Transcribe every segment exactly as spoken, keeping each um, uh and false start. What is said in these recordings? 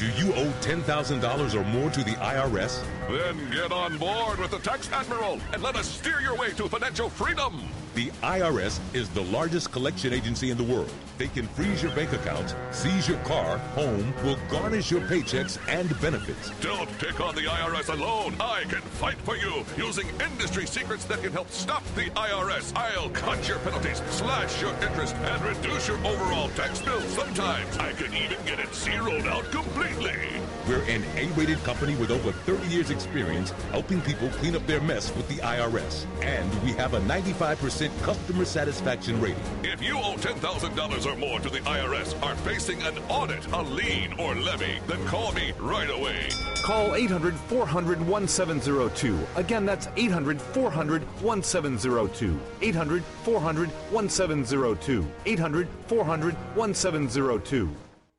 Do you owe ten thousand dollars or more to the I R S? Then get on board with the Tax Admiral and let us steer your way to financial freedom. The I R S is the largest collection agency in the world. They can freeze your bank accounts, seize your car, home, will garnish your paychecks and benefits. Don't take on the I R S alone. I can fight for you using industry secrets that can help stop the I R S. I'll cut your penalties, slash your interest, and reduce your overall tax bill. Sometimes I can even get it zeroed out completely. We're an A-rated company with over thirty years experience helping people clean up their mess with the I R S. And we have a ninety-five percent customer satisfaction rating. If you owe ten thousand dollars or more to the I R S, are facing an audit, a lien, or levy, then call me right away. Call eight hundred, four hundred, seventeen oh two. Again, that's eight hundred, four hundred, seventeen oh two. eight hundred, four hundred, seventeen oh two. eight hundred, four hundred, seventeen oh two.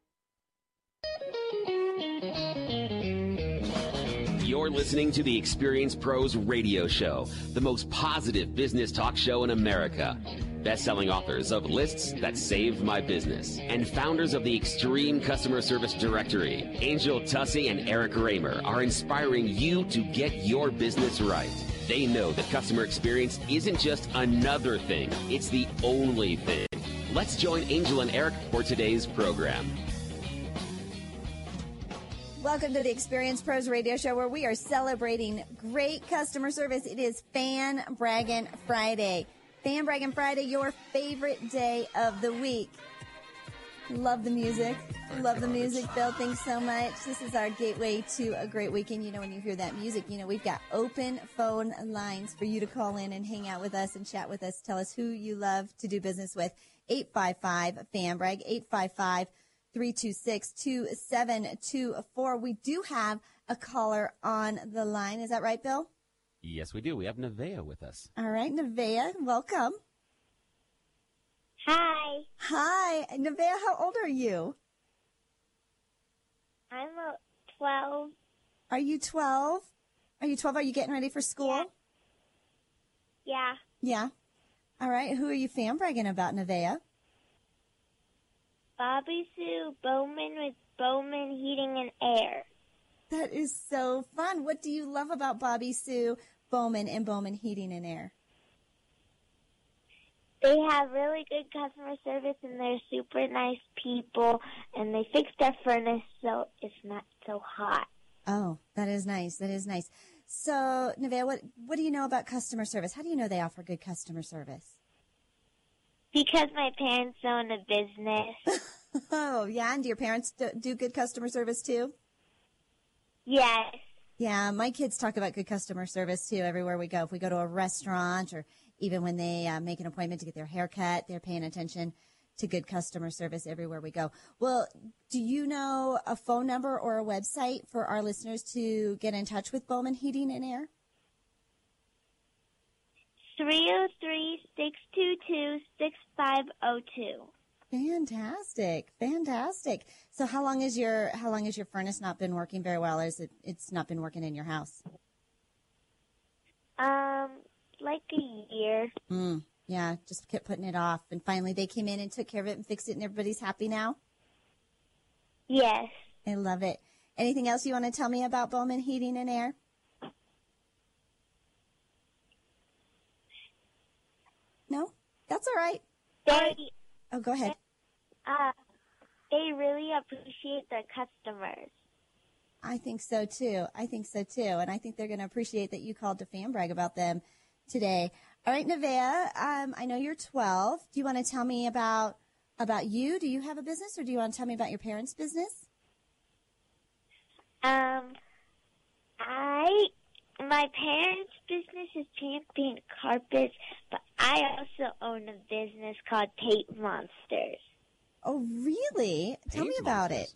You're listening to the Experience Pros Radio Show, the most positive business talk show in America. Best-selling authors of Lists That Saved My Business and founders of the Extreme Customer Service Directory, Angel Tussey and Eric Raymer, are inspiring you to get your business right. They know that customer experience isn't just another thing, it's the only thing. Let's join Angel and Eric for today's program. Welcome to the Experience Pros Radio Show, where we are celebrating great customer service. It is Fan Braggin' Friday. Fan Braggin' Friday, your favorite day of the week. Love the music. Love the music, Bill. Thanks so much. This is our gateway to a great weekend. You know, when you hear that music, you know, we've got open phone lines for you to call in and hang out with us and chat with us. Tell us who you love to do business with. eight five five, fan brag, eight five five, three two six, two seven two four. We do have a caller on the line. Is that right, Bill? Yes, we do. We have Nevaeh with us. All right, Nevaeh, welcome. Hi. Hi. Nevaeh, how old are you? I'm uh, twelve. Are you twelve? Are you twelve? Are you getting ready for school? Yeah. Yeah. All right. Who are you fan bragging about, Nevaeh? Bobby Sue Bowman with Bowman Heating and Air. That is so fun. What do you love about Bobby Sue Bowman and Bowman Heating and Air? They have really good customer service, and they're super nice people, and they fix their furnace so it's not so hot. Oh, that is nice. That is nice. So, Nevaeh, what, what do you know about customer service? How do you know they offer good customer service? Because my parents own a business. Oh, yeah? And do your parents do, do good customer service, too? Yes. Yeah, my kids talk about good customer service, too, everywhere we go. If we go to a restaurant or even when they uh, make an appointment to get their hair cut, they're paying attention to good customer service everywhere we go. Well, do you know a phone number or a website for our listeners to get in touch with Bowman Heating and Air? three oh three, six two two, six five oh two. Fantastic. Fantastic. So how long is your how long has your furnace not been working very well? Or is it it's not been working in your house? Um, like a year. Mm, yeah, just kept putting it off. And finally they came in and took care of it and fixed it, and everybody's happy now? Yes. I love it. Anything else you want to tell me about Bowman Heating and Air? No? That's all right. They, oh, go ahead. Uh, they really appreciate their customers. I think so, too. I think so, too. And I think they're going to appreciate that you called to fan brag about them today. All right, Nevaeh, um, I know you're twelve. Do you want to tell me about about you? Do you have a business, or do you want to tell me about your parents' business? Um, I... My parents' business is Champion Carpets, but I also own a business called Tape Monsters. Oh, really? Tell me about it.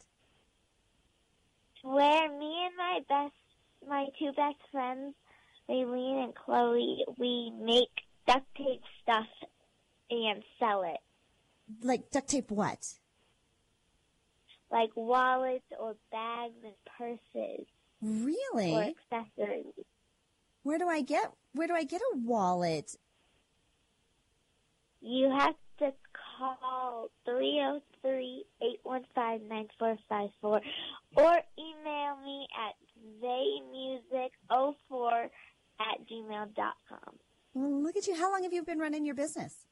Where me and my best, my two best friends, Raylene and Chloe, we make duct tape stuff and sell it. Like duct tape what? Like wallets or bags and purses. Really? Or accessories. Where do I get where do I get a wallet? You have to call three oh three, eight one five, nine four five four or email me at zaymusic oh four at gmail dot com. Well, look at you. How long have you been running your business?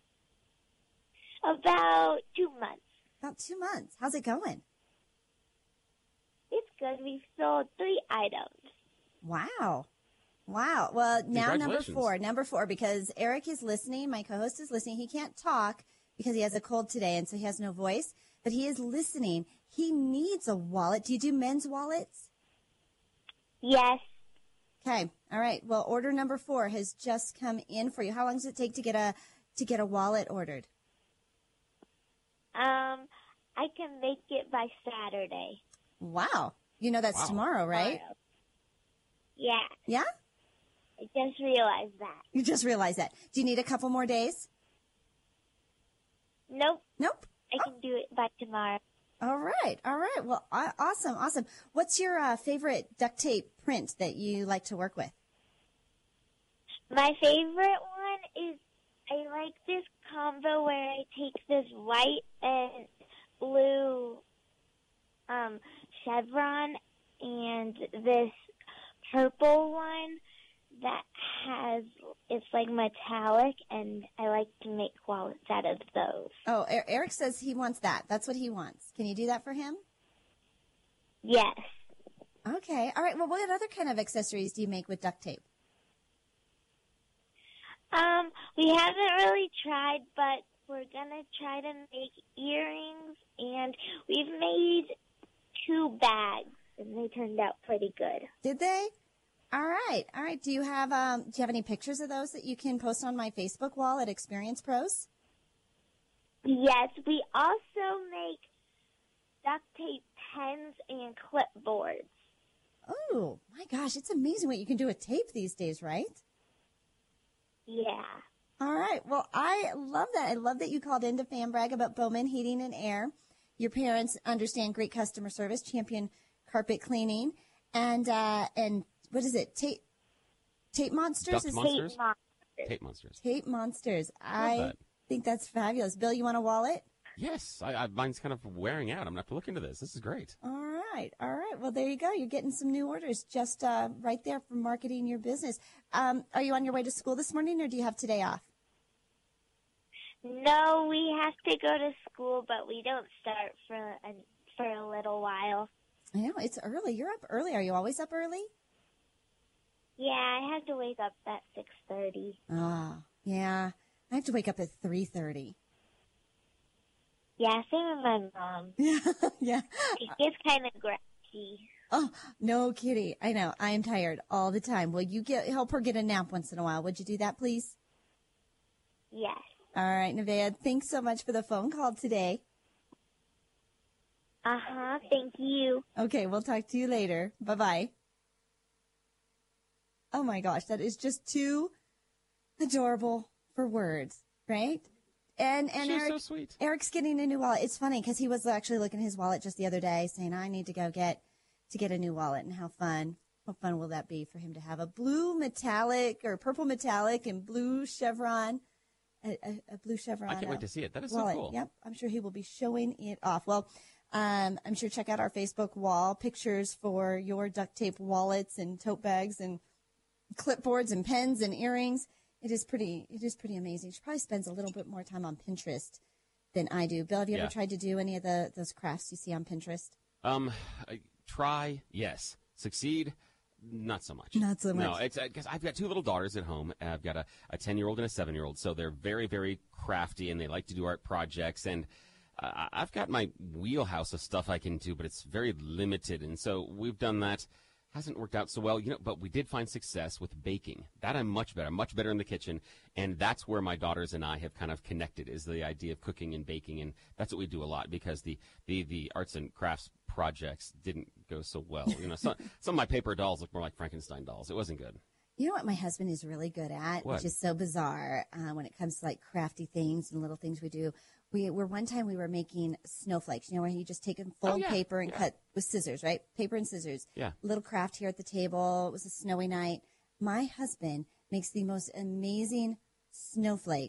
About two months. About two months. How's it going? It's good. We've sold three items. Wow. Wow. Well, now number Congratulations. four. Number four, because Eric is listening. My co-host is listening. He can't talk because he has a cold today, and so he has no voice. But he is listening. He needs a wallet. Do you do men's wallets? Yes. Okay. All right. Well, order number four has just come in for you. How long does it take to get a to get a wallet ordered? Um, I can make it by Saturday. Wow. You know that's Wow. tomorrow, right? Tomorrow. Yeah. Yeah? I just realized that. You just realized that. Do you need a couple more days? Nope. Nope. I can do it by tomorrow. All right. All right. Well, aw- awesome. Awesome. What's your uh, favorite duct tape print that you like to work with? My favorite one is I like this combo where I take this white and blue um, chevron and this purple one that has, it's like metallic, and I like to make wallets out of those. Oh, Er- Eric says he wants that. That's what he wants. Can you do that for him? Yes. Okay. All right. Well, what other kind of accessories do you make with duct tape? Um, we haven't really tried, but we're gonna try to make earrings, and we've made two bags, and they turned out pretty good. Did they? All right. All right. Do you have um do you have any pictures of those that you can post on my Facebook wall at Experience Pros? Yes, we also make duct tape pens and clipboards. Oh, my gosh, it's amazing what you can do with tape these days, right? Yeah. All right. Well, I love that. I love that you called in to Fan Brag about Bowman Heating and Air. Your parents understand great customer service, champion carpet cleaning, and uh, and what is it? Tape Tape Monsters? Duct Is Monsters? Tape monsters. Tape monsters. Tape Monsters. I that. think that's fabulous. Bill, you want a wallet? Yes, I, I, mine's kind of wearing out. I'm going to have to look into this. This is great. All right. All right. Well, there you go. You're getting some new orders just uh, right there for marketing your business. Um, are you on your way to school this morning, or do you have today off? No, we have to go to school, but we don't start for a, for a little while. I know. It's early. You're up early. Are you always up early? Yeah, I have to wake up at six thirty. Oh, yeah. I have to wake up at three thirty. Yeah, same with my mom. Yeah. Yeah. She gets kind of grouchy. Oh, no kitty. I know. I am tired all the time. Will you get help her get a nap once in a while? Would you do that, please? Yes. All right, Nevaeh. Thanks so much for the phone call today. Uh-huh, thank you. Okay, we'll talk to you later. Bye-bye. Oh, my gosh. That is just too adorable for words, right? And and She's Eric, so sweet. Eric's getting a new wallet. It's funny because he was actually looking at his wallet just the other day saying, I need to go get to get a new wallet. And how fun, how fun will that be for him to have a blue metallic or purple metallic and blue chevron, a, a, a blue chevron. I can't uh, wait to see it. That is wallet. so cool. Yep. I'm sure he will be showing it off. Well, um, I'm sure check out our Facebook wall, pictures for your duct tape wallets and tote bags and clipboards and pens and earrings. It is pretty, it is pretty amazing. She probably spends a little bit more time on Pinterest than I do. Bill, have you Yeah. ever tried to do any of the those crafts you see on Pinterest? Um, I, try, yes. Succeed, not so much. Not so No, much. it's because I've got two little daughters at home. I've got a, a ten-year-old and a seven-year-old, so they're very, very crafty, and they like to do art projects. And uh, I've got my wheelhouse of stuff I can do, but it's very limited. And so we've done that. Hasn't worked out so well, you know, but we did find success with baking. That I'm much better. I'm much better in the kitchen, and that's where my daughters and I have kind of connected, is the idea of cooking and baking, and that's what we do a lot, because the, the, the arts and crafts projects didn't go so well. You know, some, some of my paper dolls look more like Frankenstein dolls. It wasn't good. You know what my husband is really good at, What? which is so bizarre uh, when it comes to like crafty things and little things we do. We were one time we were making snowflakes, you know, where you just take a fold Oh, yeah, paper and yeah. cut with scissors, right? Paper and scissors. Yeah. Little craft here at the table. It was a snowy night. My husband makes the most amazing snowflakes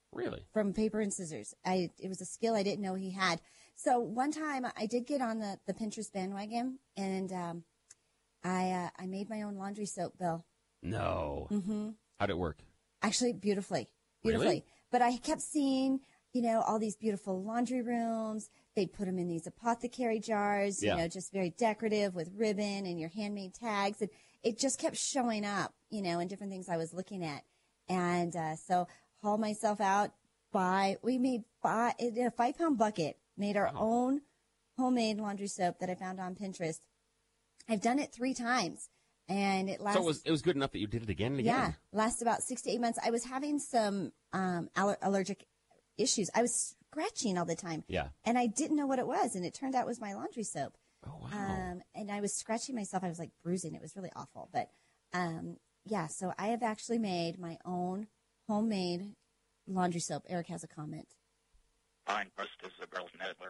Really? From paper and scissors. I It was a skill I didn't know he had. So one time I did get on the, the Pinterest bandwagon, and um, I uh, I made my own laundry soap, Bill. No. Mm-hmm. How'd it work? Actually, beautifully. Beautifully. Really? But I kept seeing, you know, all these beautiful laundry rooms. They'd put them in these apothecary jars, you Yeah. know, just very decorative with ribbon and your handmade tags. And it just kept showing up, you know, in different things I was looking at. And uh, so hauled myself out, buy, we made five, in a five pound bucket, made our Wow. own homemade laundry soap that I found on Pinterest. I've done it three times. And it lasts. So it was, it was good enough that you did it again and again? Yeah, lasts about six to eight months. I was having some um, aller- allergic issues. I was scratching all the time. Yeah. And I didn't know what it was, and it turned out it was my laundry soap. Oh, wow. Um, and I was scratching myself. I was like bruising. It was really awful. But um, yeah, so I have actually made my own homemade laundry soap. Eric has a comment. Pinecrest is a girls' network.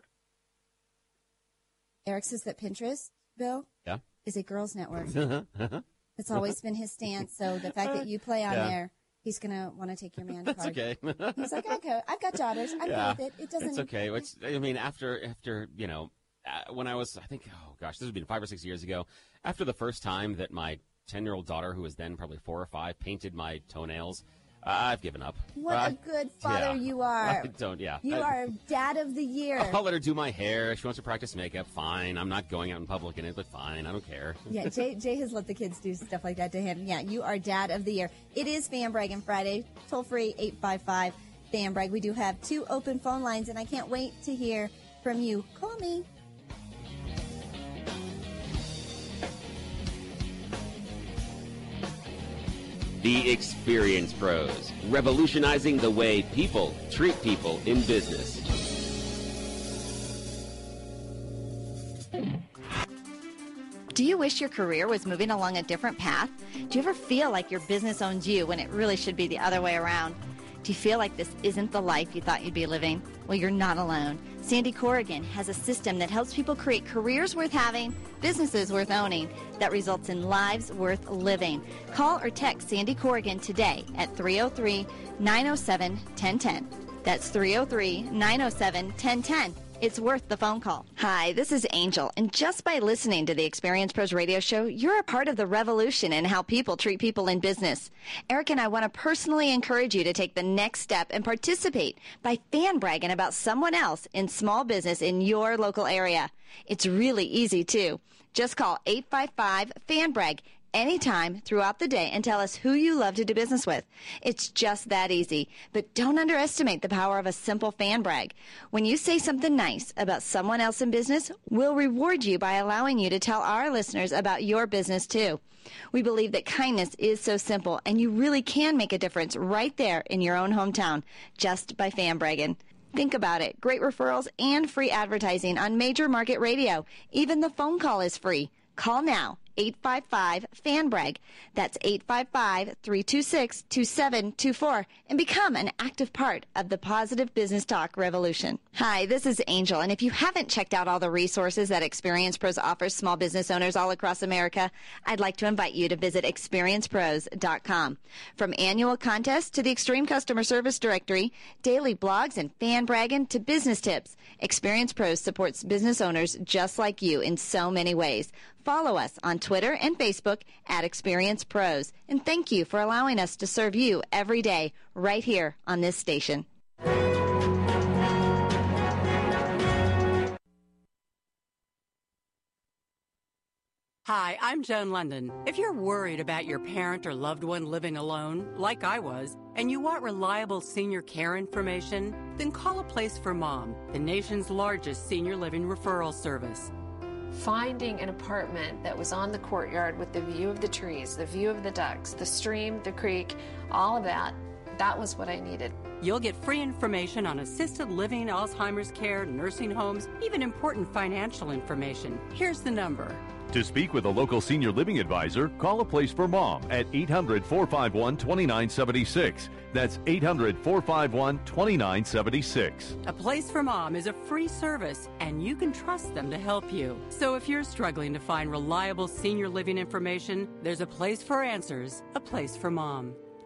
Eric says that Pinterest, Bill, Yeah. is a girls' network. It's always been his stance. So the fact that you play on Yeah. there, he's going to want to take your man That's card. okay. He's like, okay, I've got daughters. I'm Yeah. good with it. It doesn't. It's okay. Which, I mean, after, after you know, uh, when I was, I think, oh, gosh, this would be five or six years ago, after the first time that my ten-year-old daughter, who was then probably four or five, painted my toenails, uh, I've given up. What Uh, a good father yeah. you are. I don't, yeah. You I, are dad of the year. I'll let her do my hair. She wants to practice makeup. Fine. I'm not going out in public in it, but fine. I don't care. Yeah, Jay, Jay has let the kids do stuff like that to him. Yeah, you are dad of the year. It is Fan Bragging Friday. Toll free eight five five Fan Brag. We do have two open phone lines, and I can't wait to hear from you. Call me. The Experience Pros, revolutionizing the way people treat people in business. Do you wish your career was moving along a different path? Do you ever feel like your business owns you when it really should be the other way around? Do you feel like this isn't the life you thought you'd be living? Well, you're not alone. Sandy Corrigan has a system that helps people create careers worth having, businesses worth owning, that results in lives worth living. Call or text Sandy Corrigan today at three oh three, nine oh seven, one oh one oh. That's three oh three, nine oh seven, one oh one oh. It's worth the phone call. Hi, this is Angel, and just by listening to the Experience Pros radio show, you're a part of the revolution in how people treat people in business. Eric and I want to personally encourage you to take the next step and participate by fan bragging about someone else in small business in your local area. It's really easy, too. Just call eight five five, fan brag anytime throughout the day and tell us who you love to do business with. It's just that easy. But don't underestimate the power of a simple fan brag. When you say something nice about someone else in business, we'll reward you by allowing you to tell our listeners about your business too. We believe that kindness is so simple, and you really can make a difference right there in your own hometown just by fan bragging. Think about it. Great referrals and free advertising on major market radio. Even the phone call is free. Call now. eight five five, fan brag. That's eight five five, three two six, two seven two four and become an active part of the positive business talk revolution. Hi, this is Angel, and if you haven't checked out all the resources that Experience Pros offers small business owners all across America, I'd like to invite you to visit experience pros dot com. From annual contests to the Extreme Customer Service Directory, daily blogs and fan bragging to business tips, Experience Pros supports business owners just like you in so many ways. Follow us on Twitter and Facebook at Experience Pros. And thank you for allowing us to serve you every day right here on this station. Hi, I'm Joan London. If you're worried about your parent or loved one living alone, like I was, and you want reliable senior care information, then call A Place for Mom, the nation's largest senior living referral service. Finding an apartment that was on the courtyard with the view of the trees, the view of the ducks, the stream, the creek, all of that, that was what I needed. You'll get free information on assisted living, Alzheimer's care, nursing homes, even important financial information. Here's the number. To speak with a local senior living advisor, call A Place for Mom at eight hundred, four five one, two nine seven six. That's eight hundred, four five one, two nine seven six. A Place for Mom is a free service, and you can trust them to help you. So if you're struggling to find reliable senior living information, there's a place for answers, A Place for Mom.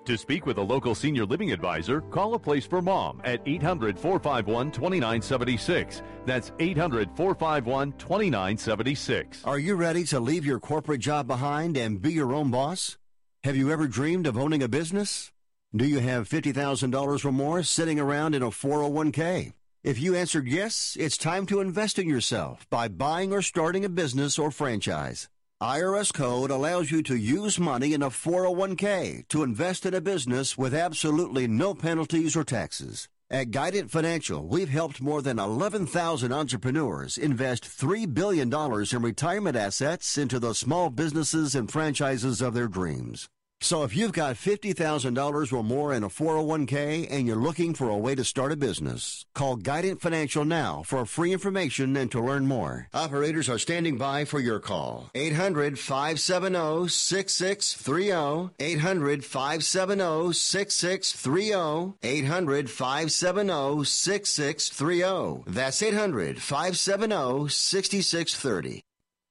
To speak with a local senior living advisor, call A Place for Mom at eight hundred, four five one, two nine seven six. That's eight hundred, four five one, two nine seven six. Are you ready to leave your corporate job behind and be your own boss? Have you ever dreamed of owning a business? Do you have fifty thousand dollars or more sitting around in a four oh one k? If you answered yes, it's time to invest in yourself by buying or starting a business or franchise. I R S Code allows you to use money in a four oh one k to invest in a business with absolutely no penalties or taxes. At Guidant Financial, we've helped more than eleven thousand entrepreneurs invest three billion dollars in retirement assets into the small businesses and franchises of their dreams. So if you've got fifty thousand dollars or more in a four oh one k and you're looking for a way to start a business, call Guidant Financial now for free information and to learn more. Operators are standing by for your call. eight hundred, five seven zero, six six three zero. eight hundred, five seven zero, six six three zero. eight hundred, five seven zero, six six three zero. That's eight hundred, five seven zero, six six three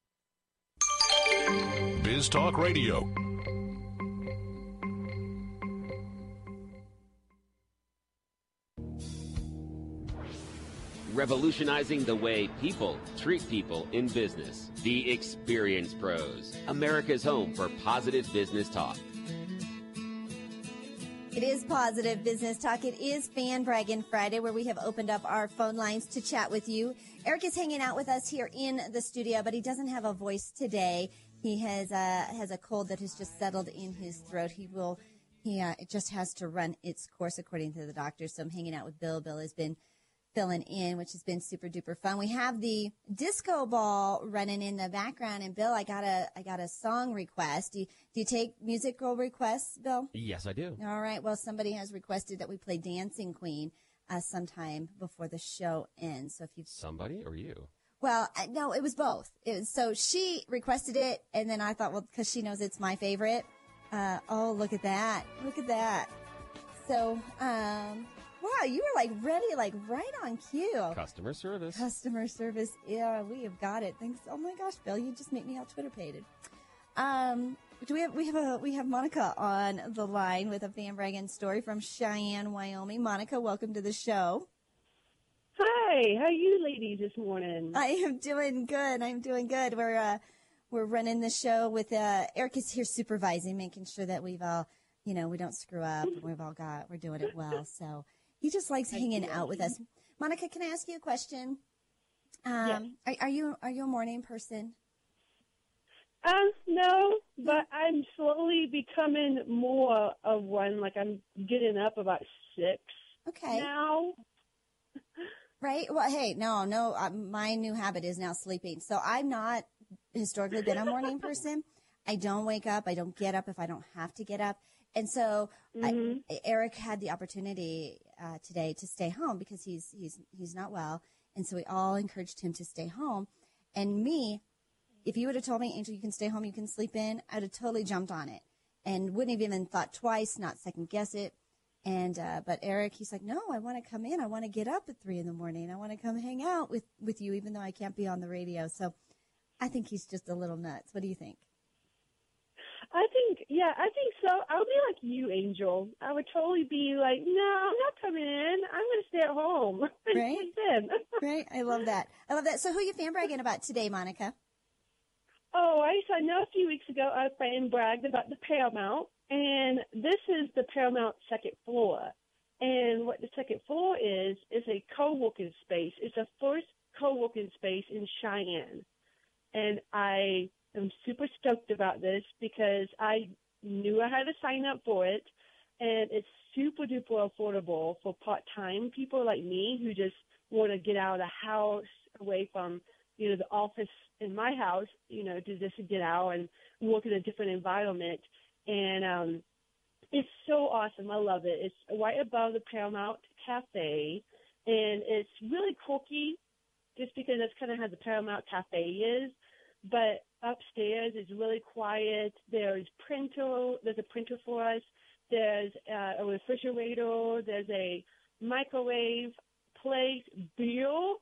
zero. Biz Talk Radio. Revolutionizing the way people treat people in business. The Experience Pros, America's home for positive business talk. It is Positive Business Talk. It is Fan Bragging Friday, where we have opened up our phone lines to chat with you. Eric is hanging out with us here in the studio, but he doesn't have a voice today. He has uh, has a cold that has just settled in his throat. He will, he uh, it just has to run its course according to the doctor. So I'm hanging out with Bill. Bill has been filling in, which has been super duper fun. We have the disco ball running in the background, and Bill, I got a I got a song request. Do you, do you take musical requests, Bill? Yes, I do. All right. Well, somebody has requested that we play Dancing Queen uh, sometime before the show ends. So if you somebody or you. Well, I, no, it was both. It was, so she requested it, and then I thought, well, because she knows it's my favorite. Uh, oh, look at that! Look at that! So. um Wow, you were like ready, like right on cue. Customer service. Customer service. Yeah, we have got it. Thanks. Oh my gosh, Bill, you just make me all Twitter pated. Um, do we have we have a we have Monica on the line with a fan bragging story from Cheyenne, Wyoming. Monica, welcome to the show. Hi, how are you ladies this morning? I am doing good. I'm doing good. We're uh we're running the show with uh Eric is here supervising, making sure that we've all you know we don't screw up. And we've all got we're doing it well. So. He just likes hanging out with us. Monica, can I ask you a question? Um, yes. are, are you are you a morning person? Um, no, but I'm slowly becoming more of one. Like I'm getting up about six. Okay. Now. Right. Well, hey, no, no. Uh, my new habit is now sleeping. So I'm not historically been a morning person. I don't wake up. I don't get up if I don't have to get up. And so mm-hmm. I, Eric had the opportunity uh, today to stay home because he's he's he's not well, and so we all encouraged him to stay home. And me, if you would have told me, Angel, you can stay home, you can sleep in, I'd have totally jumped on it and wouldn't have even thought twice, not second guess it. And uh, but Eric, he's like, no, I want to come in. I want to get up at three in the morning. I want to come hang out with with you, even though I can't be on the radio. So I think he's just a little nuts. What do you think? I think, yeah, I think so. I would be like you, Angel. I would totally be like, no, I'm not coming in. I'm going to stay at home. Right? Right. I love that. I love that. So who are you fan bragging about today, Monica? Oh, I, I know a few weeks ago I fan bragged about the Paramount, and this is the Paramount second floor. And what the second floor is, is a co-working space. It's the first co-working space in Cheyenne. And I... I'm super stoked about this because I knew I had to sign up for it, and it's super duper affordable for part-time people like me who just want to get out of the house, away from, you know, the office in my house, you know, to just get out and work in a different environment. And um, it's so awesome. I love it. It's right above the Paramount Cafe, and it's really quirky just because that's kind of how the Paramount Cafe is. But upstairs is really quiet. There's printer. There's a printer for us. There's uh, a refrigerator. There's a microwave, plate, beer,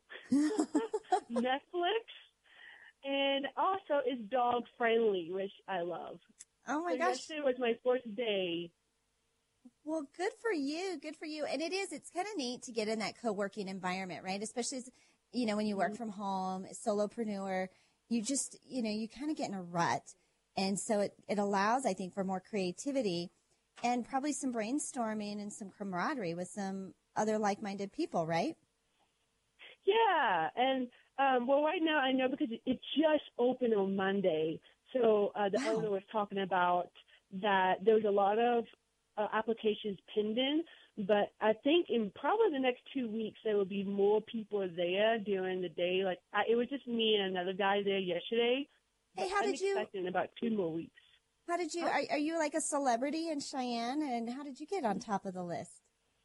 Netflix, and also it's dog friendly, which I love. Oh my so gosh! Yesterday was my first day Well, good for you. Good for you. And it is, it's kind of neat to get in that co-working environment, right? Especially, as, you know, when you work from home, solopreneur, you just, you know, you kind of get in a rut. And so it, it allows, I think, for more creativity and probably some brainstorming and some camaraderie with some other like-minded people, right? Yeah. And, um, well, right now I know because it, it just opened on Monday. So uh, the wow. owner was talking about that there was a lot of uh, applications pending, but I think in probably the next two weeks there will be more people there during the day. Like I, it was just me and another guy there yesterday. Hey, how I'm did you? expecting about two more weeks. How did you? Are, are you like a celebrity in Cheyenne? And how did you get on top of the list?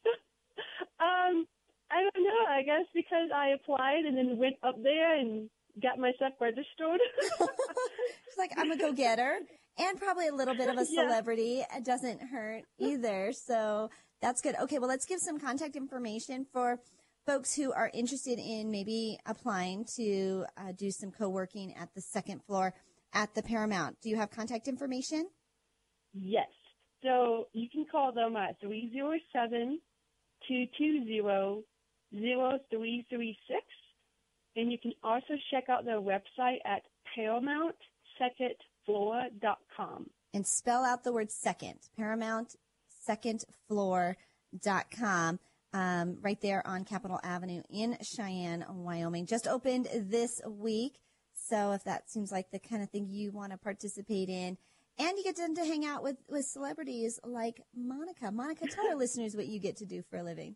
um, I don't know. I guess because I applied and then went up there and got myself registered. She's like, I'm a go-getter. And probably a little bit of a celebrity. Yeah. It doesn't hurt either. So that's good. Okay, well, let's give some contact information for folks who are interested in maybe applying to uh, do some co-working at the second floor at the Paramount. Do you have contact information? Yes. So you can call them at three oh seven, two two zero, zero three three six. And you can also check out their website at paramount second floor dot com. And spell out the word second, paramount second floor dot com, um, right there on Capitol Avenue in Cheyenne, Wyoming. Just opened this week. So if that seems like the kind of thing you want to participate in, and you get to, to hang out with, with celebrities like Monica. Monica, tell our listeners what you get to do for a living.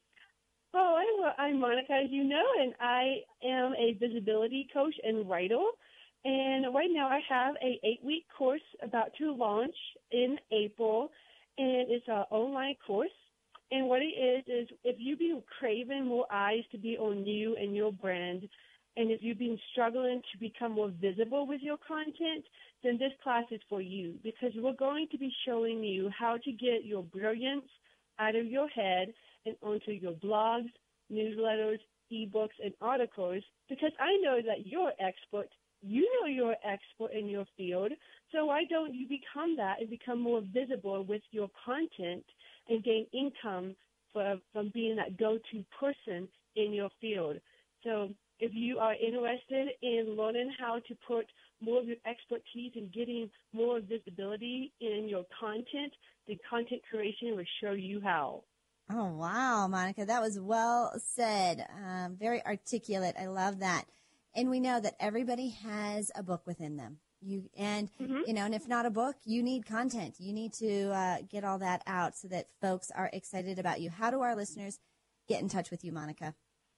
Oh, I'm, I'm Monica, as you know, and I am a visibility coach and writer. And right now I have a eight-week course about to launch in April, and it's an online course. And what it is is if you've been craving more eyes to be on you and your brand, and if you've been struggling to become more visible with your content, then this class is for you, because we're going to be showing you how to get your brilliance out of your head and onto your blogs, newsletters, ebooks, and articles, because I know that you're an expert. You know you're an expert in your field, so why don't you become that and become more visible with your content and gain income for, from being that go-to person in your field? So if you are interested in learning how to put more of your expertise in getting more visibility in your content, then content creation will show you how. Oh, wow, Monica, that was well said. Um, very articulate. I love that. And we know that everybody has a book within them. You and mm-hmm. you know, and if not a book, you need content. You need to uh, get all that out so that folks are excited about you. How do our listeners get in touch with you, Monica?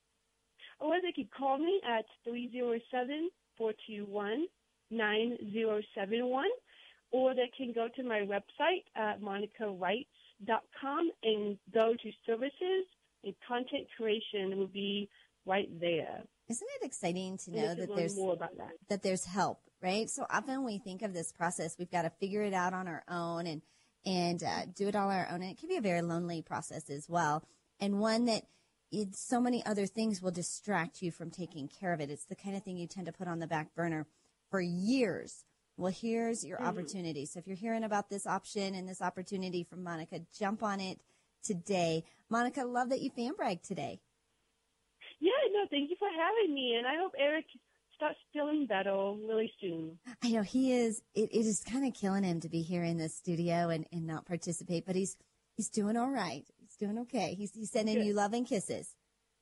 Or they could call me at three oh seven, four two one, nine oh seven one, or they can go to my website at monica writes dot com and go to services, and content creation will be right there. Isn't it exciting to know that there's more about that. that there's help, right? So often we think of this process, we've got to figure it out on our own and and uh, do it all on our own, and it can be a very lonely process as well, and one that it, so many other things will distract you from taking care of it. It's the kind of thing you tend to put on the back burner for years. Well, here's your mm-hmm. opportunity. So if you're hearing about this option and this opportunity from Monica, jump on it today. Monica, love that you fan bragged today. Yeah, no, thank you for having me, and I hope Eric starts feeling better really soon. I know he is. It, it is kind of killing him to be here in the studio and, and not participate, but he's he's doing all right. He's doing okay. He's, he's sending Good. you love and kisses.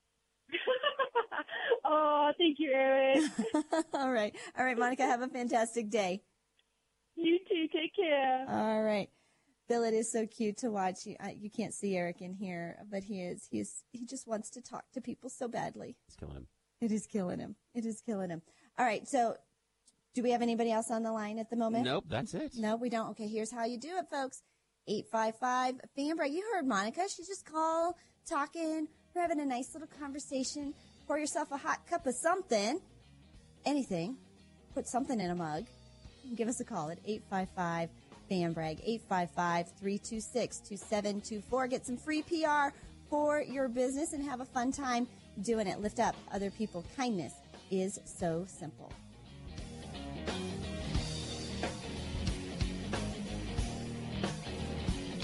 Oh, thank you, Eric. All right. All right, Monica, have a fantastic day. You too. Take care. All right. Bill, it is so cute to watch. You, I, you can't see Eric in here, but he is. He is. He just wants to talk to people so badly. It's killing him. It is killing him. It is killing him. All right. So do we have anybody else on the line at the moment? Nope. That's it. No, we don't. Okay. Here's how you do it, folks. eight five five, fan brag. You heard Monica. She just called, talking. We're having a nice little conversation. Pour yourself a hot cup of something. Anything. Put something in a mug. Give us a call at eight five five, fan brag, eight five five, three two six, two seven two four. Get some free P R for your business and have a fun time doing it. Lift up other people. Kindness is so simple.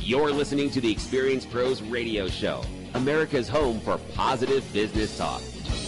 You're listening to the Experience Pros Radio Show, America's home for positive business talk.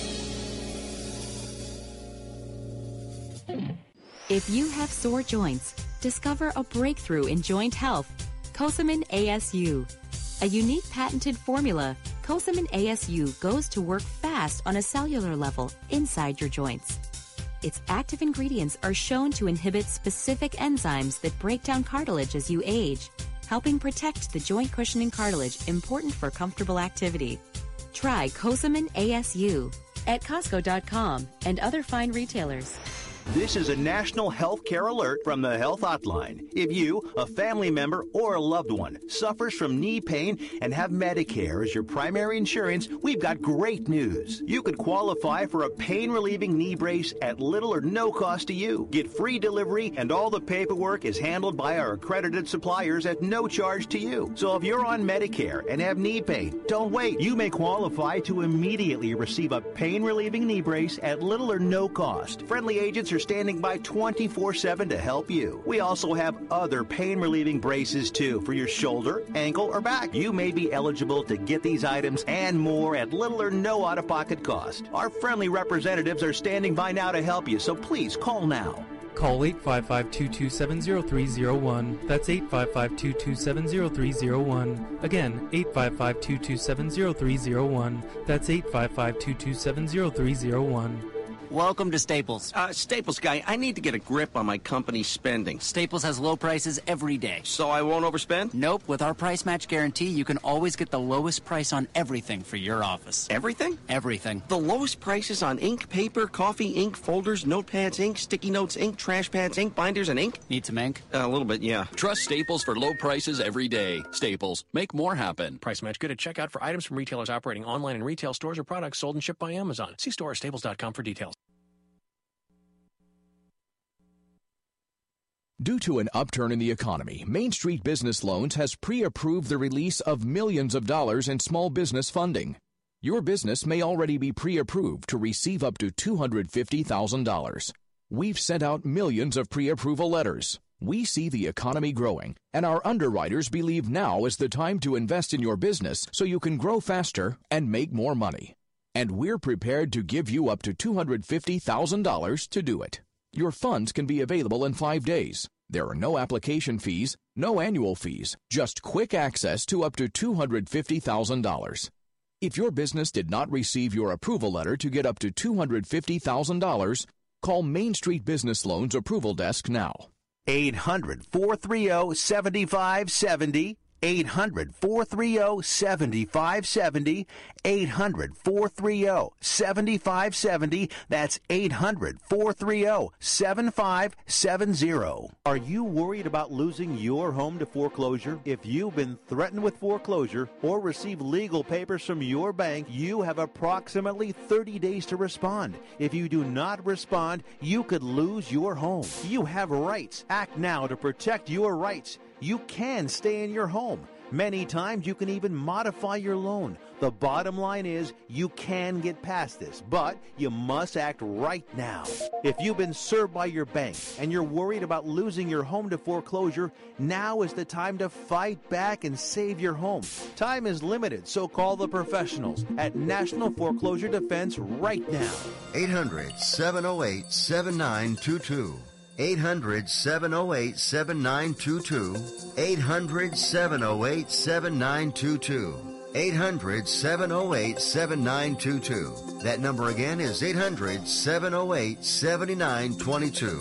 If you have sore joints, discover a breakthrough in joint health. Cosamin A S U. A unique patented formula, Cosamin A S U goes to work fast on a cellular level inside your joints. Its active ingredients are shown to inhibit specific enzymes that break down cartilage as you age, helping protect the joint cushioning cartilage important for comfortable activity. Try Cosamin A S U at Costco dot com and other fine retailers. This is a national health care alert from the Health Hotline. If you, a family member, or a loved one suffers from knee pain and have Medicare as your primary insurance, we've got great news. You could qualify for a pain-relieving knee brace at little or no cost to you. Get free delivery, and all the paperwork is handled by our accredited suppliers at no charge to you. So if you're on Medicare and have knee pain, don't wait. You may qualify to immediately receive a pain-relieving knee brace at little or no cost. Friendly agents are standing by twenty-four seven to help you. We also have other pain-relieving braces, too, for your shoulder, ankle, or back. You may be eligible to get these items and more at little or no out-of-pocket cost. Our friendly representatives are standing by now to help you, so please call now. Call eight five five, two two seven, zero three zero one. That's eight five five, two two seven, zero three zero one. Again, eight five five, two two seven, zero three zero one. That's eight five five, two two seven, zero three zero one. Welcome to Staples. Uh, Staples guy, I need to get a grip on my company's spending. Staples has low prices every day. So I won't overspend? Nope. With our price match guarantee, you can always get the lowest price on everything for your office. Everything? Everything. The lowest prices on ink, paper, coffee, ink, folders, notepads, ink, sticky notes, ink, trash pads, ink, binders, and ink? Need some ink? Uh, a little bit, yeah. Trust Staples for low prices every day. Staples. Make more happen. Price match good at checkout for items from retailers operating online in retail stores or products sold and shipped by Amazon. See store or staples dot com for details. Due to an upturn in the economy, Main Street Business Loans has pre-approved the release of millions of dollars in small business funding. Your business may already be pre-approved to receive up to two hundred fifty thousand dollars. We've sent out millions of pre-approval letters. We see the economy growing, and our underwriters believe now is the time to invest in your business so you can grow faster and make more money. And we're prepared to give you up to two hundred fifty thousand dollars to do it. Your funds can be available in five days. There are no application fees, no annual fees, just quick access to up to two hundred fifty thousand dollars. If your business did not receive your approval letter to get up to two hundred fifty thousand dollars, call Main Street Business Loans Approval Desk now. eight hundred, four three zero, seven five seven zero. eight hundred, four three zero, seven five seven zero. eight hundred, four three zero, seven five seven zero. That's eight hundred, four three zero, seven five seven zero. Are you worried about losing your home to foreclosure? If you've been threatened with foreclosure or receive legal papers from your bank, you have approximately thirty days to respond. If you do not respond, you could lose your home. You have rights. Act now to protect your rights. You can stay in your home. Many times you can even modify your loan. The bottom line is you can get past this, but you must act right now. If you've been served by your bank and you're worried about losing your home to foreclosure, now is the time to fight back and save your home. Time is limited, so call the professionals at National Foreclosure Defense right now. eight hundred, seven oh eight, seven nine two two. eight hundred, seven oh eight, seven nine two two. eight hundred, seven oh eight, seven nine two two. eight hundred, seven oh eight, seven nine two two. That number again is eight hundred, seven oh eight, seven nine two two.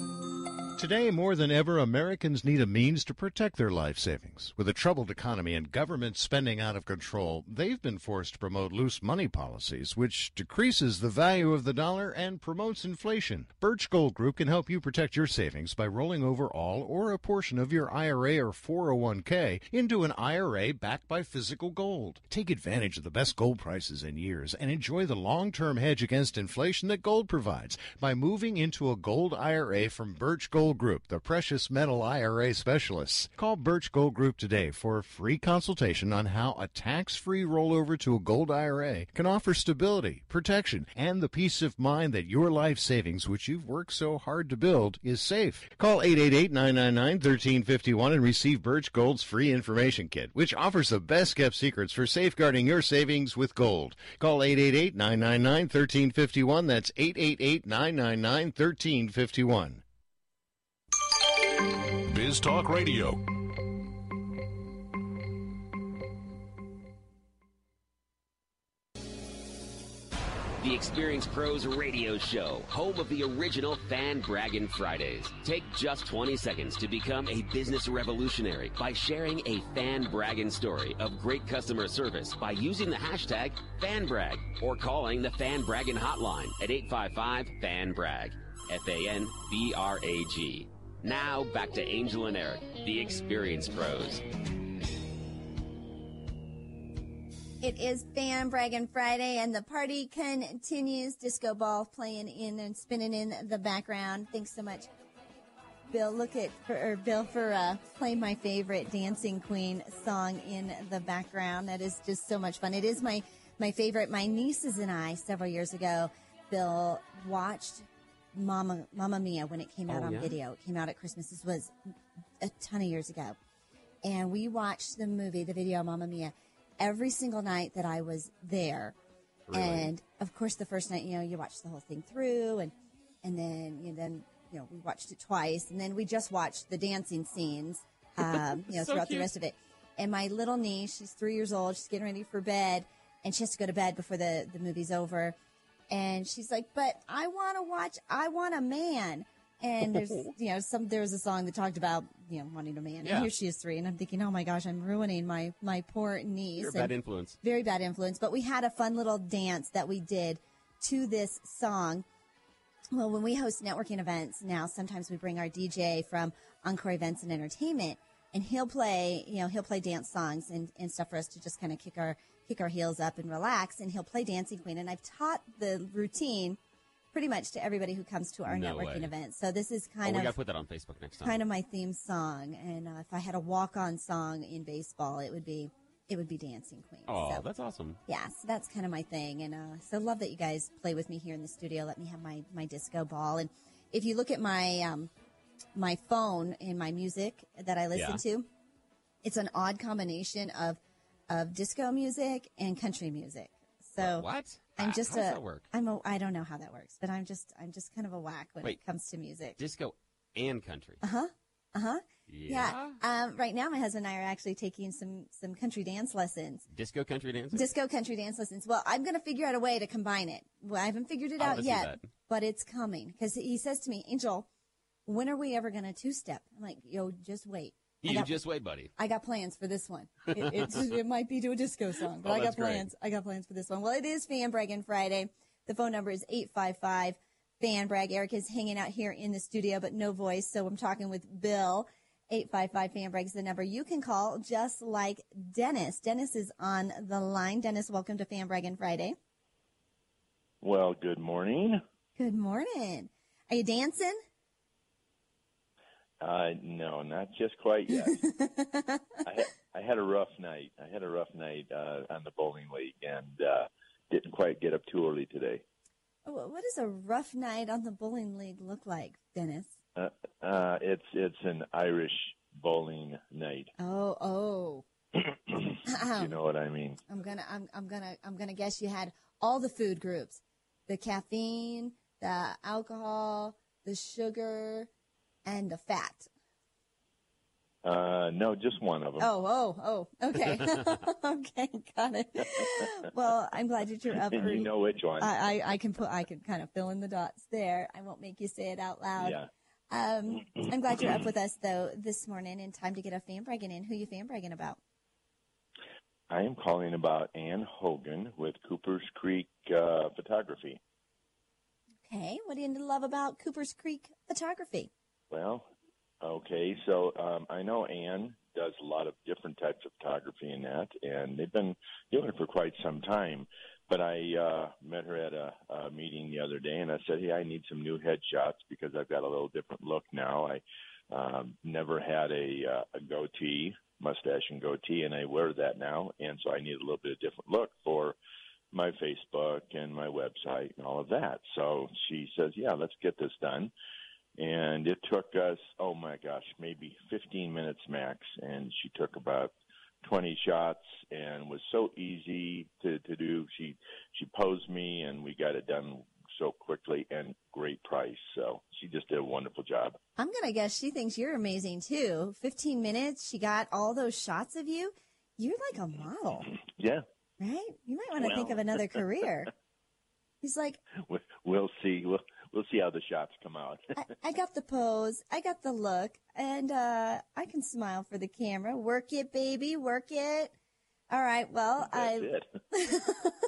Today, more than ever, Americans need a means to protect their life savings. With a troubled economy and government spending out of control, they've been forced to promote loose money policies, which decreases the value of the dollar and promotes inflation. Birch Gold Group can help you protect your savings by rolling over all or a portion of your I R A or four oh one k into an I R A backed by physical gold. Take advantage of the best gold prices in years and enjoy the long-term hedge against inflation that gold provides by moving into a gold I R A from Birch Gold Gold Group, the precious metal I R A specialists. Call Birch Gold Group today for a free consultation on how a tax-free rollover to a gold I R A can offer stability, protection, and the peace of mind that your life savings, which you've worked so hard to build, is safe. Call eight eight eight, nine nine nine, one three five one and receive Birch Gold's free information kit, which offers the best-kept secrets for safeguarding your savings with gold. Call eight eight eight, nine nine nine, one three five one. That's eight eight eight, nine nine nine, one three five one. Biz Talk Radio. The Experience Pros Radio Show, home of the original Fan Braggin' Fridays. Take just twenty seconds to become a business revolutionary by sharing a Fan Braggin' story of great customer service by using the hashtag FanBrag or calling the Fan Braggin' hotline at eight five five, FAN BRAG, F A N B R A G. Now back to Angel and Eric, the Experience Pros. It is Fan Braggin' Friday, and the party continues. Disco ball playing in and spinning in the background. Thanks so much, Bill. Look at for, or Bill for uh, playing my favorite Dancing Queen song in the background. That is just so much fun. It is my my favorite. My nieces and I several years ago, Bill, watched Mama Mamma Mia when it came out Oh, on yeah? video. It came out at Christmas. This was a ton of years ago, and we watched the movie, the video Mamma Mia, every single night that I was there. Really? And of course, the first night, you know, you watch the whole thing through, and and then you know, then you know we watched it twice, and then we just watched the dancing scenes, um, you know, So throughout cute. the rest of it. And my little niece, she's three years old, she's getting ready for bed, and she has to go to bed before the the movie's over. And she's like, "But I want to watch. I want a man." And there's, you know, some there was a song that talked about, you know, wanting a man. Yeah. And here she is three, and I'm thinking, oh my gosh, I'm ruining my my poor niece. You're a And bad influence. Very bad influence. But we had a fun little dance that we did to this song. Well, when we host networking events now, sometimes we bring our D J from Encore Events and Entertainment, and he'll play, you know, he'll play dance songs and, and stuff for us to just kind of kick our kick our heels up and relax. And he'll play Dancing Queen. And I've taught the routine pretty much to everybody who comes to our No networking way. event. So this is Oh, kind we of got to put that on Facebook next time. kind of my theme song. And uh, if I had a walk-on song in baseball, it would be it would be Dancing Queen. Oh, So, that's awesome. yeah, so that's kind of my thing. And uh, so love that you guys play with me here in the studio. Let me have my, my disco ball. And if you look at my um, my phone and my music that I listen Yeah. to, it's an odd combination of of disco music and country music. So What? I'm Ah, just how does a that work? I'm a I don't know how that works, but I'm just I'm just kind of a whack when Wait. it comes to music. Disco and country. Uh huh. Uh huh. Yeah. Um, right now, my husband and I are actually taking some some country dance lessons. Disco country dancing? Disco country dance lessons. Well, I'm going to figure out a way to combine it. Well, I haven't figured it I out wanna see yet, that. but it's coming. Because he says to me, Angel, when are we ever going to two-step? I'm like, yo, just wait. I You got- just wait, buddy. I got plans for this one. It, it's, it might be to a disco song, but Oh, I got that's great. plans. I got plans for this one. Well, it is Fan Braggin' Friday. The phone number is eight five five, Fan Brag. Eric is hanging out here in the studio, but no voice, so I'm talking with Bill. eight five five, Fan Brag is the number you can call, just like Dennis. Dennis is on the line. Dennis, welcome to Fan Braggin' Friday. Well, good morning. Good morning. Are you dancing? Uh, no, not just quite yet. I, had, I had a rough night. I had a rough night uh, on the bowling league and uh, didn't quite get up too early today. Oh, what does a rough night on the bowling league look like, Dennis? Uh, uh, it's it's an Irish bowling night. Oh, oh. You know what I mean? I'm gonna, I'm, I'm gonna, I'm gonna guess you had all the food groups: the caffeine, the alcohol, the sugar, and the fat. Uh, no, just one of them. Oh, oh, oh. Okay, okay, got it. Well, I'm glad that you're up. And you early. know which one. I, I, I can put, I can kind of fill in the dots there. I won't make you say it out loud. Yeah. Um, I'm glad you're up with us though this morning in time to get a fan bragging in. Who you fan bragging about? I am calling about Ann Hogan with Cooper's Creek uh, Photography. Okay, what do you love about Cooper's Creek Photography? Well, okay, so um, I know Ann does a lot of different types of photography in that, and they've been doing it for quite some time. but I uh, met her at a, a meeting the other day, and I said, hey, I need some new headshots because I've got a little different look now. I um, never had a, uh, a goatee, mustache and goatee, and I wear that now, and so I need a little bit of different look for my Facebook and my website and all of that. So she says, yeah, let's get this done. And it took us, oh, my gosh, maybe fifteen minutes max, and she took about twenty shots and was so easy to, to do. She she posed me, and we got it done so quickly and great price. So she just did a wonderful job. I'm going to guess she thinks you're amazing, too. fifteen minutes, she got all those shots of you. You're like a model. Yeah. Right? You might want to Well. think of another career. He's like, We'll see. We'll, we'll see how the shots come out. I, I got the pose, I got the look, and uh, I can smile for the camera. Work it, baby, work it. All right, well, That's I it.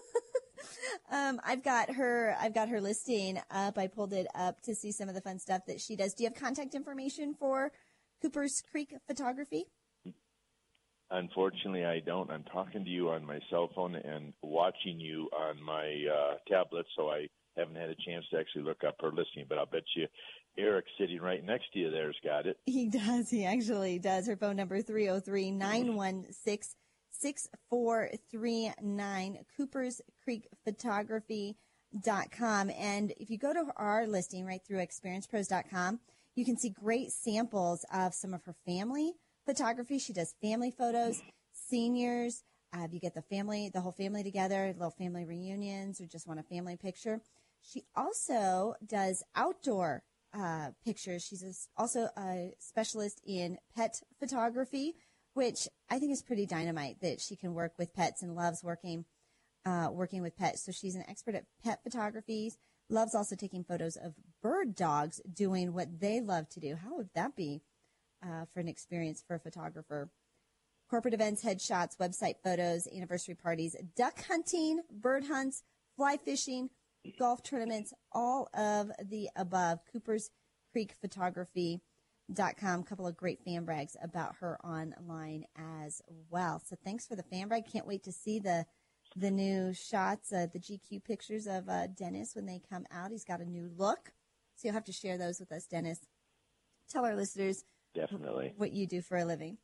um, I've got her. I've got her listing up. I pulled it up to see some of the fun stuff that she does. Do you have contact information for Cooper's Creek Photography? Unfortunately, I don't. I'm talking to you on my cell phone and watching you on my uh, tablet, so I haven't had a chance to actually look up her listing. But I'll bet you Eric sitting right next to you there's got it. He does. He actually does. Her phone number, three oh three, nine one six, six four three nine, Coopers Creek Photography dot com. And if you go to our listing right through experience pros dot com, you can see great samples of some of her family photography. She does family photos, seniors. Uh, you get the family, the whole family together, little family reunions, or just want a family picture. She also does outdoor uh, pictures. She's a, also a specialist in pet photography, which I think is pretty dynamite that she can work with pets and loves working uh, working with pets. So she's an expert at pet photography, loves also taking photos of bird dogs doing what they love to do. How would that be uh, for an experience for a photographer? Corporate events, headshots, website photos, anniversary parties, duck hunting, bird hunts, fly fishing, golf tournaments, all of the above. Coopers Creek Photography dot com. A couple of great fan brags about her online as well. So thanks for the fan brag. Can't wait to see the the new shots, uh, the G Q pictures of uh, Dennis when they come out. He's got a new look. So you'll have to share those with us, Dennis. Tell our listeners Definitely. what you do for a living.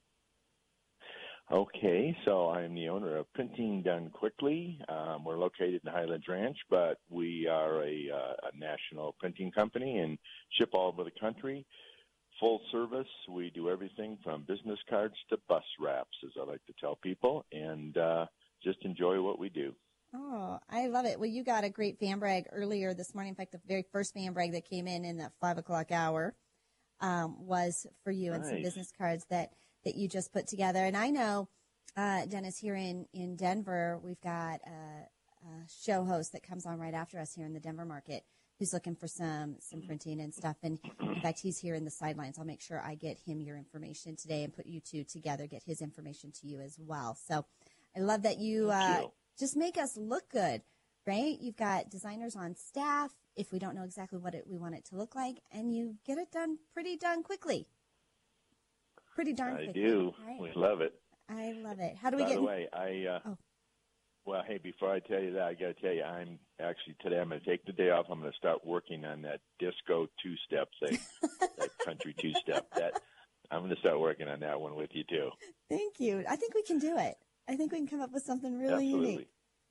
Okay, so I'm the owner of Printing Done Quickly. Um, we're located in Highlands Ranch, but we are a, uh, a national printing company and ship all over the country. Full service. We do everything from business cards to bus wraps, as I like to tell people, and uh, just enjoy what we do. Oh, I love it. Well, you got a great fan brag earlier this morning. In fact, the very first fan brag that came in in that five o'clock hour um, was for you and some Nice. business cards that, that you just put together. And I know, uh, Dennis, here in, in Denver, we've got a, a show host that comes on right after us here in the Denver market who's looking for some, some printing and stuff. And in fact, he's here in the sidelines. I'll make sure I get him your information today and put you two together, get his information to you as well. So I love that you, uh, you. just make us look good, right? You've got designers on staff if we don't know exactly what it, we want it to look like, and you get it done pretty done quickly. Pretty darn I quickly. do. Right? We love it. I love it. How do we By get the in- way, I uh, Oh. well, hey, before I tell you that, I got to tell you, I'm actually today. I'm going to take the day off. I'm going to start working on that disco two-step thing, that country two-step. That I'm going to start working on that one with you too. Thank you. I think we can do it. I think we can come up with something really Absolutely. unique.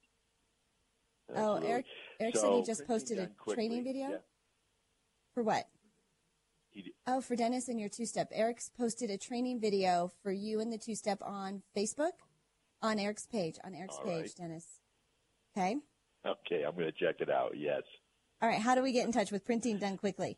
Absolutely. Oh, Eric, Eric so, said he just Printing posted a Done Quickly, training video? yeah. For what? He d- Oh, for Dennis and your two-step. Eric's posted a training video for you and the two-step on Facebook, on Eric's page, on Eric's All page, right. Dennis. Okay? Okay, I'm going to check it out. Yes. All right, how do we get in touch with Printing Done Quickly?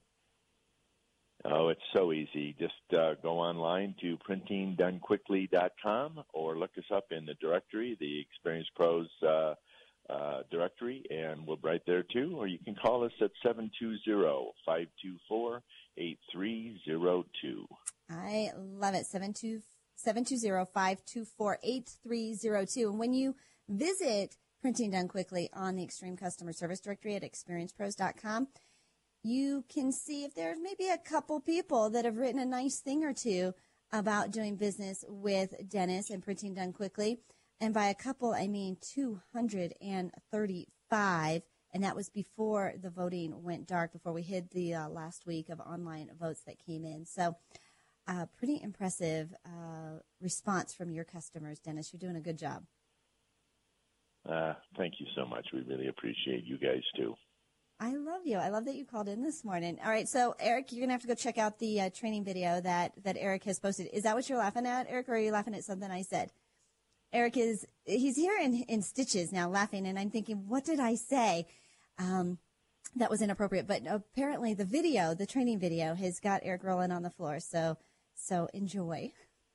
Oh, it's so easy. Just uh, go online to printing done quickly dot com or look us up in the directory, the Experience Pros uh, uh, directory, and we're right there too. Or you can call us at seven two zero, five two four, eight three zero two. I love it. seven two zero, five two four, eight three zero two. And when you visit Printing Done Quickly on the Extreme Customer Service Directory at experience pros dot com, you can see if there's maybe a couple people that have written a nice thing or two about doing business with Dennis and Printing Done Quickly. And by a couple, I mean two hundred thirty-five. And that was before the voting went dark, before we hit the uh, last week of online votes that came in. So uh, pretty impressive uh, response from your customers, Dennis. You're doing a good job. Uh, thank you so much. We really appreciate you guys, too. I love you. I love that you called in this morning. All right, so, Eric, you're going to have to go check out the uh, training video that, that Eric has posted. Is that what you're laughing at, Eric, or are you laughing at something I said? Eric is he's here in, in stitches now laughing, and I'm thinking, what did I say? Um, that was inappropriate. But apparently the video, the training video, has got Eric rolling on the floor. So so enjoy.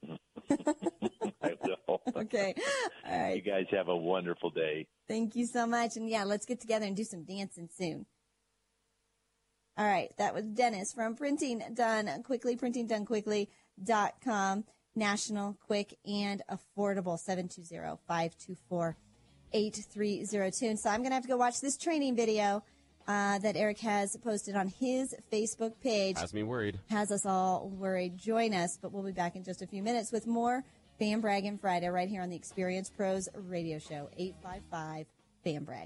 I will. Okay. All right. You guys have a wonderful day. Thank you so much. And, yeah, let's get together and do some dancing soon. All right. That was Dennis from Printing Done Quickly, printing done quickly dot com. National, quick, and affordable. seven two zero, five two four, eight three zero two. And so I'm going to have to go watch this training video uh, that Eric has posted on his Facebook page. Has me worried. Has us all worried. Join us, but we'll be back in just a few minutes with more Fan Bragging Friday right here on the Experience Pros Radio Show. eight five five, Fan Brag.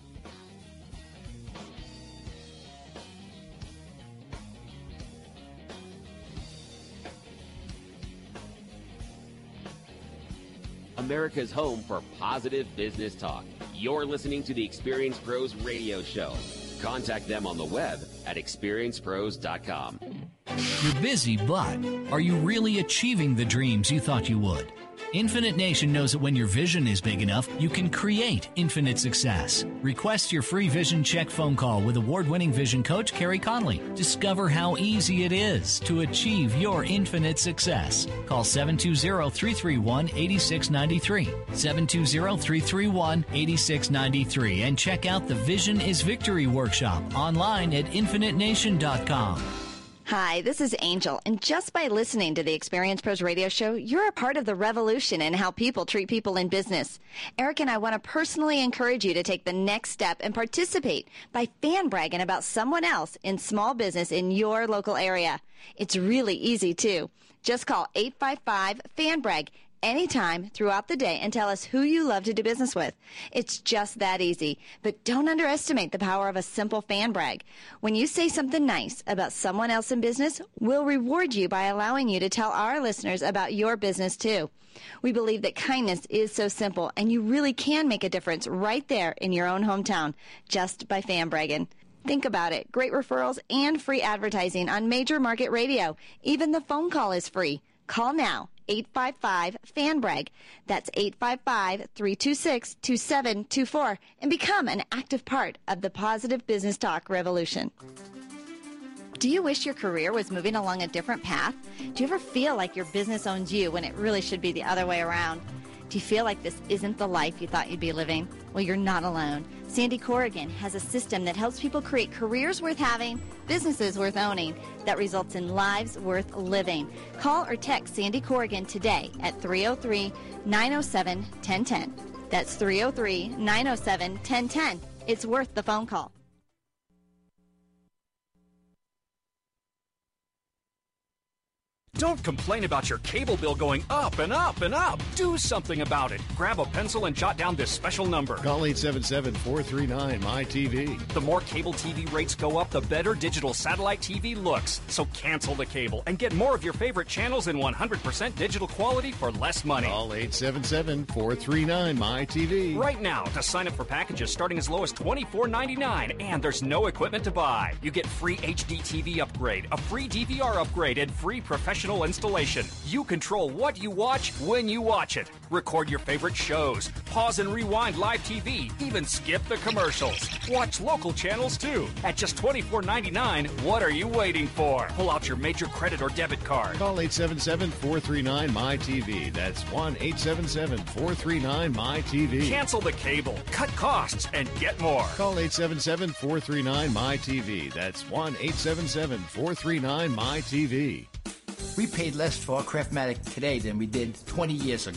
America's home for positive business talk. You're listening to the Experience Pros Radio Show. Contact them on the web at experience pros dot com. You're busy, but are you really achieving the dreams you thought you would? Infinite Nation knows that when your vision is big enough, you can create infinite success. Request your free vision check phone call with award-winning vision coach Carrie Conley. Discover how easy it is to achieve your infinite success. Call seven two zero, three three one, eight six nine three, seven two zero, three three one, eight six nine three, and check out the Vision is Victory workshop online at infinite nation dot com. Hi, this is Angel, and just by listening to the Experience Pros Radio Show, you're a part of the revolution in how people treat people in business. Eric and I want to personally encourage you to take the next step and participate by fan bragging about someone else in small business in your local area. It's really easy, too. Just call eight five five, fan brag anytime throughout the day and tell us who you love to do business with. It's just that easy. But don't underestimate the power of a simple fan brag. When you say something nice about someone else in business, we'll reward you by allowing you to tell our listeners about your business too. We believe that kindness is so simple, and you really can make a difference right there in your own hometown just by fan bragging. Think about it. Great referrals and free advertising on major market radio. Even the phone call is free. Call now. eight five five, fan brag. That's eight five five, three two six, two seven two four, and become an active part of the positive business talk revolution. Do you wish your career was moving along a different path? Do you ever feel like your business owns you when it really should be the other way around? Do you feel like this isn't the life you thought you'd be living? Well, you're not alone. Sandy Corrigan has a system that helps people create careers worth having, businesses worth owning, that results in lives worth living. Call or text Sandy Corrigan today at three oh three, nine oh seven, one oh one oh. That's three oh three, nine oh seven, one oh one oh. It's worth the phone call. Don't complain about your cable bill going up and up and up. Do something about it. Grab a pencil and jot down this special number. Call eight seven seven, four three nine, M Y T V. The more cable T V rates go up, the better digital satellite T V looks. So cancel the cable and get more of your favorite channels in one hundred percent digital quality for less money. Call eight seven seven, four three nine, M Y T V. Right now to sign up for packages starting as low as twenty-four ninety-nine, and there's no equipment to buy. You get free H D T V upgrade, a free D V R upgrade, and free professional installation. You control what you watch when you watch it. Record your favorite shows, pause and rewind live T V, even skip the commercials. Watch local channels too. At just twenty-four ninety-nine, what are you waiting for? Pull out your major credit or debit card. Call eight seven seven, four three nine, M Y T V. That's one eight seven seven, four three nine, M Y T V. Cancel the cable, cut costs, and get more. Call eight seven seven, four three nine, M Y T V. That's one eight seven seven, four three nine, M Y T V. We paid less for our Craftmatic today than we did twenty years ago.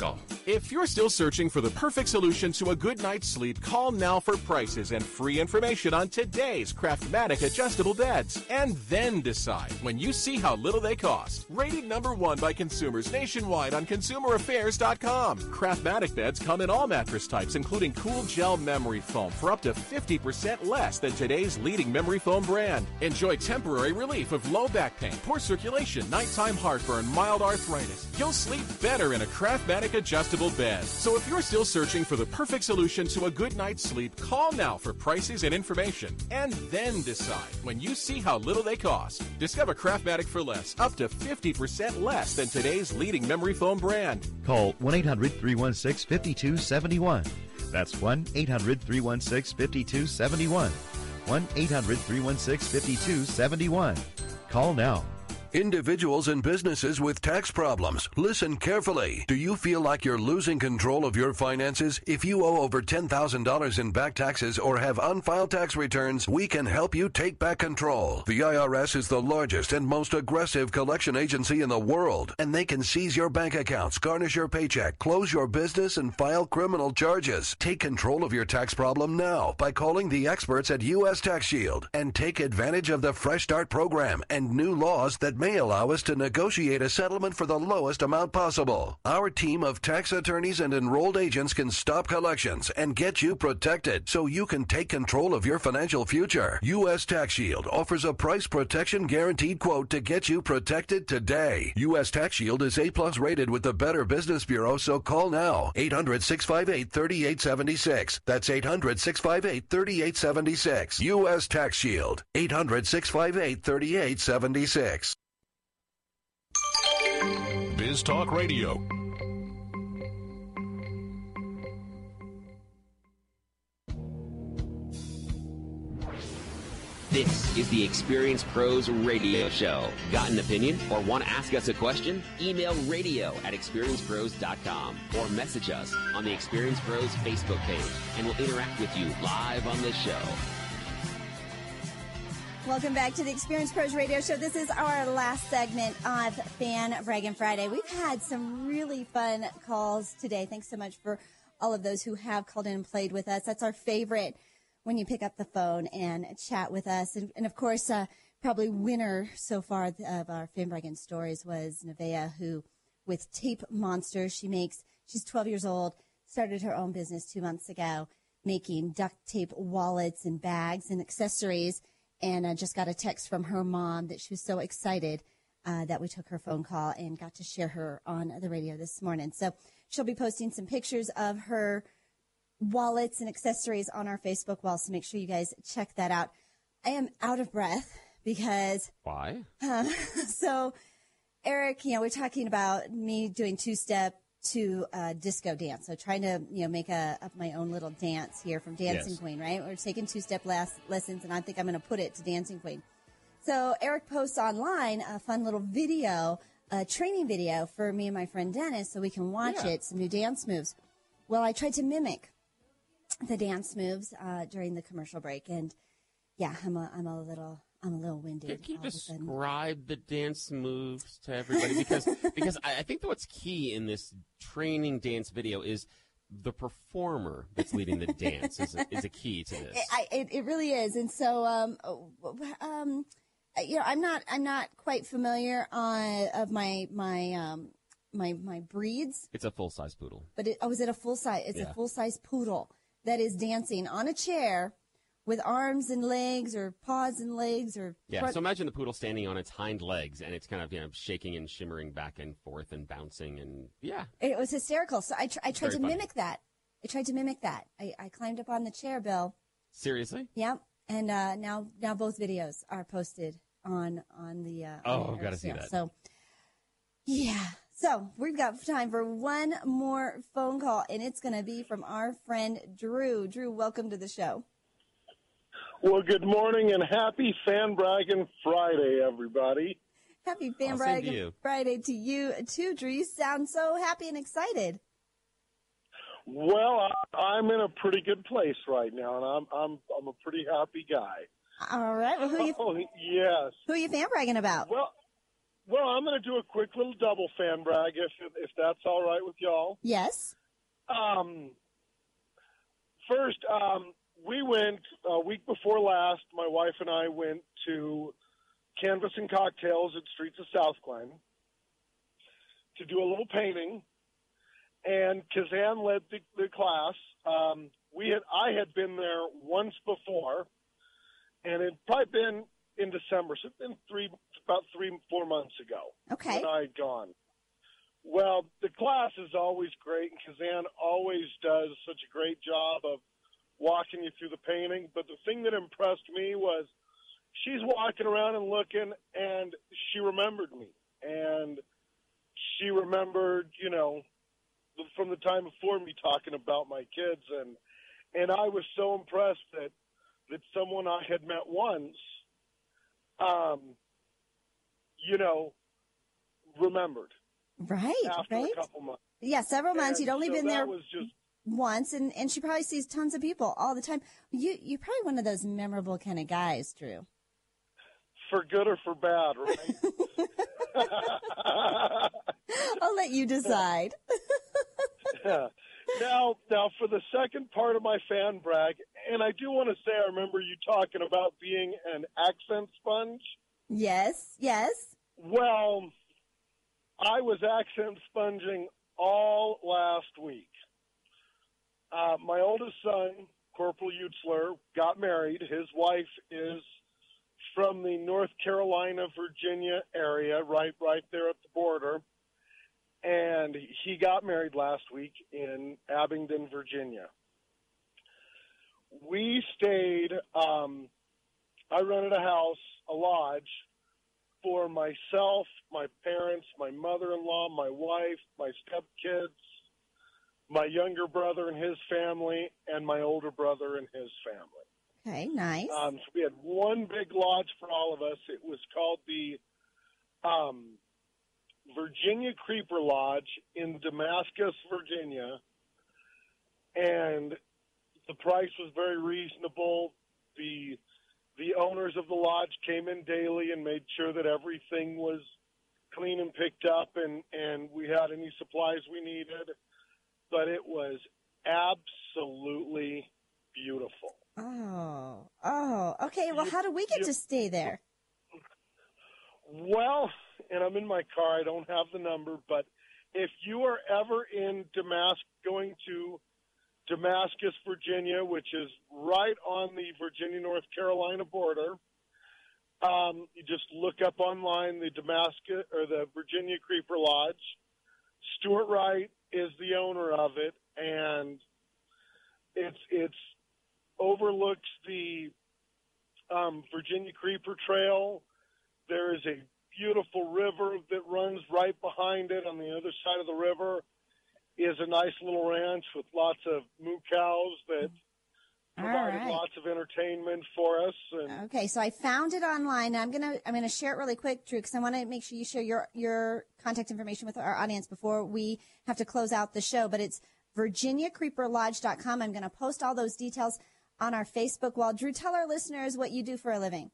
If you're still searching for the perfect solution to a good night's sleep, call now for prices and free information on today's Craftmatic adjustable beds. And then decide when you see how little they cost. Rated number one by consumers nationwide on consumer affairs dot com. Craftmatic beds come in all mattress types, including cool gel memory foam for up to fifty percent less than today's leading memory foam brand. Enjoy temporary relief of low back pain, poor circulation, nighttime heartburn, mild arthritis. You'll sleep better in a Craftmatic adjustable bed. So if you're still searching for the perfect solution to a good night's sleep, call now for prices and information. And then decide when you see how little they cost. Discover Craftmatic for less, up to fifty percent less than today's leading memory foam brand. Call one eight hundred three one six five two seven one. That's one eight hundred three one six five two seven one. one eight hundred three one six five two seven one. Call now. Individuals and businesses with tax problems, listen carefully. Do you feel like you're losing control of your finances? If you owe over ten thousand dollars in back taxes or have unfiled tax returns, we can help you take back control. The I R S is the largest and most aggressive collection agency in the world, and they can seize your bank accounts, garnish your paycheck, close your business, and file criminal charges. Take control of your tax problem now by calling the experts at U S Tax Shield and take advantage of the Fresh Start program and new laws that may allow us to negotiate a settlement for the lowest amount possible. Our team of tax attorneys and enrolled agents can stop collections and get you protected so you can take control of your financial future. U S Tax Shield offers a price protection guaranteed quote to get you protected today. U S Tax Shield is A plus rated with the Better Business Bureau, so call now. eight hundred six five eight three eight seven six. That's eight hundred six five eight three eight seven six. U S Tax Shield. eight hundred six five eight three eight seven six. Biz Talk Radio. This is the Experience Pros Radio Show. Got an opinion or want to ask us a question? Email radio at experience pros dot com or message us on the Experience Pros Facebook page, and we'll interact with you live on this show. Welcome back to the Experience Pros Radio Show. This is our last segment of Fan Bragging Friday. We've had some really fun calls today. Thanks so much for all of those who have called in and played with us. That's our favorite, when you pick up the phone and chat with us. And, and of course, uh, probably winner so far of our Fan Bragging stories was Nevaeh, who, with Tape Monster, she makes, she's twelve years old, started her own business two months ago, making duct tape wallets and bags and accessories. And I just got a text from her mom that she was so excited uh, that we took her phone call and got to share her on the radio this morning. So she'll be posting some pictures of her wallets and accessories on our Facebook wall, so make sure you guys check that out. I am out of breath because... Why? Uh, so, Eric, you know, we're talking about me doing two-step to uh, disco dance. So trying to, you know, make a, a my own little dance here from Dancing Yes. Queen, right? We're taking two-step las- lessons, and I think I'm going to put it to Dancing Queen. So Eric posts online a fun little video, a training video for me and my friend Dennis, so we can watch Yeah. it, some new dance moves. Well, I tried to mimic the dance moves uh, during the commercial break, and yeah, I'm a, I'm a little... I'm a little winded. Can you all of a sudden. describe the dance moves to everybody? Because because I I think that what's key in this training dance video is the performer that's leading the dance is a, is a key to this. It, I, it, it really is, and so um, um, you know, I'm not I'm not quite familiar on of my my um my my breeds. It's a full size poodle. But it, oh, is it a full size? It's Yeah. a full size poodle that is dancing on a chair with arms and legs, or paws and legs, or Yeah, front- so imagine the poodle standing on its hind legs, and it's kind of, you know, shaking and shimmering back and forth and bouncing, and yeah. It was hysterical. So I, tr- I tried very to funny. mimic that. I tried to mimic that. I, I climbed up on the chair, Bill. Seriously? Yep. And uh, now now both videos are posted on on the. Uh, Oh, on gotta see Eric that. So, yeah. So we've got time for one more phone call, and it's going to be from our friend Drew. Drew, welcome to the show. Well, good morning and happy Fan Bragging Friday, everybody. Happy Fan Oh, same to Bragging you. Friday to you too, Drew. You sound so happy and excited. Well, I, I'm in a pretty good place right now, and I'm I'm I'm a pretty happy guy. All right. Well, who you Oh, yes. who you fan bragging about? Well, well, I'm going to do a quick little double fan brag if if that's all right with y'all. Yes. Um, first, um, we went a week before last. My wife and I went to Canvas and Cocktails at Streets of South Glen to do a little painting, and Kazan led the, the class. Um, we had I had been there once before, and it had probably been in December, so it's been three about three four months ago. Okay. When I had gone. Well, the class is always great, and Kazan always does such a great job of walking you through the painting. But the thing that impressed me was she's walking around and looking, and she remembered me, and she remembered, you know, from the time before me talking about my kids, and and I was so impressed that that someone I had met once, um, you know, remembered. Right, after right. a couple months. Yeah, several months. And You'd only so been that there was just, once, and, and she probably sees tons of people all the time. You, you're probably one of those memorable kind of guys, Drew. for good or for bad, right? I'll let you decide. Yeah. Now, now for the second part of my fan brag, and I do want to say I remember you talking about being an accent sponge. Yes, yes. Well, I was accent sponging all last week. Uh, my oldest son, Corporal Utzler, got married. His wife is from the North Carolina, Virginia area, right, right there at the border. And he got married last week in Abingdon, Virginia. We stayed, um, I rented a house, a lodge, for myself, my parents, my mother-in-law, my wife, my stepkids, my younger brother and his family, and my older brother and his family. Okay, nice. Um, so we had one big lodge for all of us. It was called the um, Virginia Creeper Lodge in Damascus, Virginia, and the price was very reasonable. The the owners of the lodge came in daily and made sure that everything was clean and picked up, and, and we had any supplies we needed. But it was absolutely beautiful. Oh, oh, okay. Well, how do we get you, to stay there? Well, and I'm in my car. I don't have the number, but if you are ever in Damascus, going to Damascus, Virginia, which is right on the Virginia-North Carolina border, um, you just look up online the Damascus or the Virginia Creeper Lodge. Stuart Wright is the owner of it, and it's it's overlooks the um, Virginia Creeper Trail. There is a beautiful river that runs right behind it. On the other side of the river is a nice little ranch with lots of moo cows that provided right. lots of entertainment for us. And Okay, so I found it online. I'm gonna I'm gonna share it really quick, Drew, because I want to make sure you share your your contact information with our audience before we have to close out the show. But it's virginia creeper lodge dot com. I'm gonna post all those details on our Facebook wall. Drew, tell our listeners what you do for a living.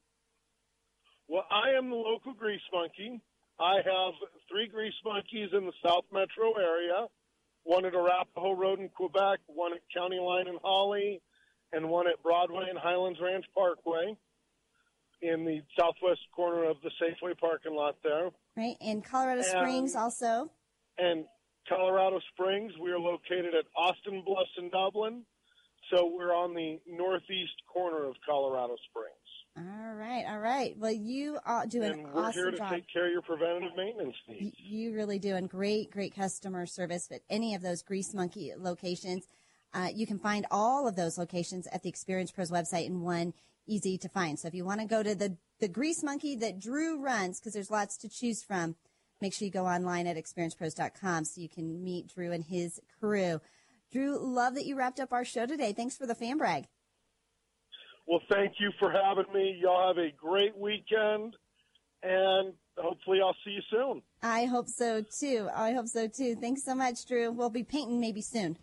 Well, I am the local grease monkey. I have three grease monkeys in the South Metro area, one at Arapahoe Road in Quebec, one at County Line in Holly, and one at Broadway and Highlands Ranch Parkway in the southwest corner of the Safeway parking lot there. Right, in Colorado And- Springs also. And Colorado Springs, we are located at Austin Bluffs in Dublin, so we're on the northeast corner of Colorado Springs. All right, all right. Well, you uh, do an And we're awesome here to job. take care of your preventative maintenance needs. Y- You really do, and great, great customer service at any of those Grease Monkey locations. Uh, you can find all of those locations at the Experience Pros website in one easy to find. So if you want to go to the, the Grease Monkey that Drew runs, because there's lots to choose from, make sure you go online at experience pros dot com so you can meet Drew and his crew. Drew, love that you wrapped up our show today. Thanks for the fan brag. Well, thank you for having me. Y'all have a great weekend, and hopefully I'll see you soon. I hope so, too. I hope so, too. Thanks so much, Drew. We'll be painting maybe soon.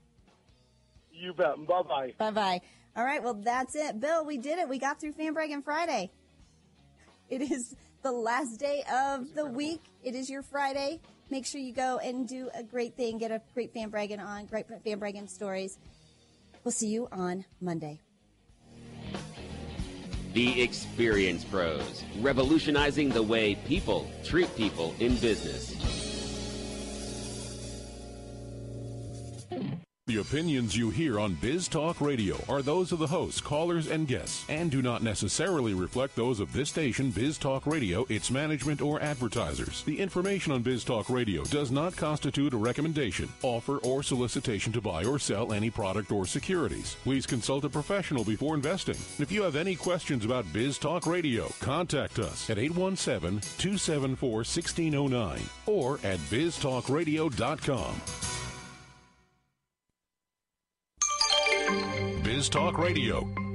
You bet. Bye-bye. Bye-bye. All right, well, that's it. Bill, we did it. We got through Fan Bragging Friday. It is the last day of the week. It is your Friday. Make sure you go and do a great thing. Get a great Fan Bragging on, great Fan Bragging stories. We'll see you on Monday. The Experience Pros, revolutionizing the way people treat people in business. The opinions you hear on Biz Talk Radio are those of the hosts, callers, and guests, and do not necessarily reflect those of this station, Biz Talk Radio, its management, or advertisers. The information on Biz Talk Radio does not constitute a recommendation, offer, or solicitation to buy or sell any product or securities. Please consult a professional before investing. If you have any questions about Biz Talk Radio, contact us at eight one seven, two seven four, one six zero nine or at biz talk radio dot com. Biz Talk Radio.